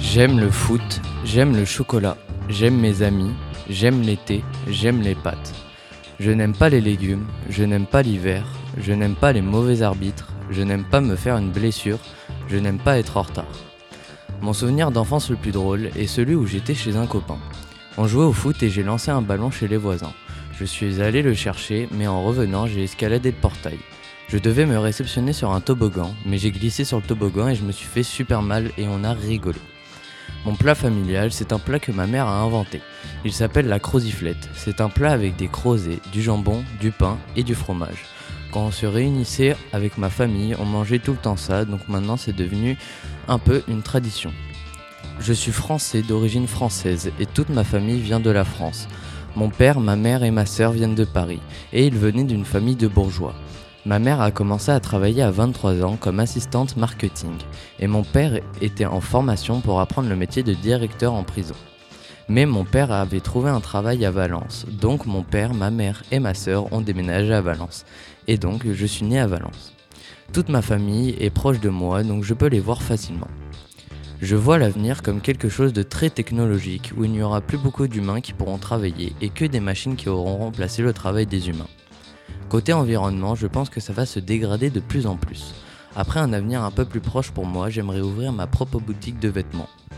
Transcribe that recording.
J'aime le foot, j'aime le chocolat, j'aime mes amis, j'aime l'été, j'aime les pâtes. Je n'aime pas les légumes, je n'aime pas l'hiver, je n'aime pas les mauvais arbitres, je n'aime pas me faire une blessure, je n'aime pas être en retard. Mon souvenir d'enfance le plus drôle est celui où j'étais chez un copain. On jouait au foot et j'ai lancé un ballon chez les voisins. Je suis allé le chercher, mais en revenant, j'ai escaladé le portail. Je devais me réceptionner sur un toboggan, mais j'ai glissé sur le toboggan et je me suis fait super mal et on a rigolé. Mon plat familial, c'est un plat que ma mère a inventé. Il s'appelle la croziflette. C'est un plat avec des crozets, du jambon, du pain et du fromage. Quand on se réunissait avec ma famille, on mangeait tout le temps ça, donc maintenant c'est devenu un peu une tradition. Je suis français d'origine française et toute ma famille vient de la France. Mon père, ma mère et ma sœur viennent de Paris et ils venaient d'une famille de bourgeois. Ma mère a commencé à travailler à 23 ans comme assistante marketing et mon père était en formation pour apprendre le métier de directeur en prison. Mais mon père avait trouvé un travail à Valence, donc mon père, ma mère et ma sœur ont déménagé à Valence. Et donc je suis né à Valence. Toute ma famille est proche de moi, donc je peux les voir facilement. Je vois l'avenir comme quelque chose de très technologique, où il n'y aura plus beaucoup d'humains qui pourront travailler et que des machines qui auront remplacé le travail des humains. Côté environnement, je pense que ça va se dégrader de plus en plus. Après un avenir un peu plus proche pour moi, j'aimerais ouvrir ma propre boutique de vêtements.